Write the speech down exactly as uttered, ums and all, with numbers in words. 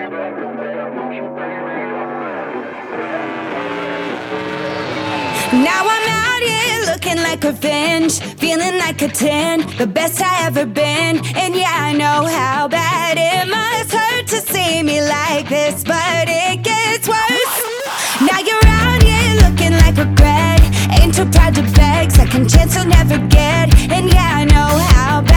Now I'm out here looking like revenge, feeling like a ten, the best I ever been. And yeah, I know how bad it must hurt to see me like this, but it gets worse. Now you're out here looking like regret, ain't too proud to beg, second chance you'll never get. And yeah, I know how bad